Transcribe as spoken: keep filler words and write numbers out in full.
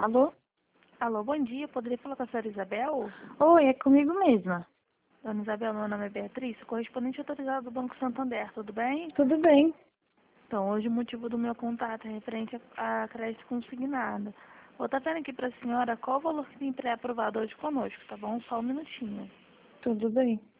Alô? Alô, bom dia. Poderia falar com a senhora Isabel? Oi, é comigo mesma. Dona Isabel, meu nome é Beatriz, sou correspondente autorizado do Banco Santander, tudo bem? Tudo bem? Então, hoje o motivo do meu contato é referente a, a crédito consignado. Vou estar vendo aqui para a senhora qual o valor que tem pré-aprovado hoje conosco, tá bom? Só um minutinho. Tudo bem.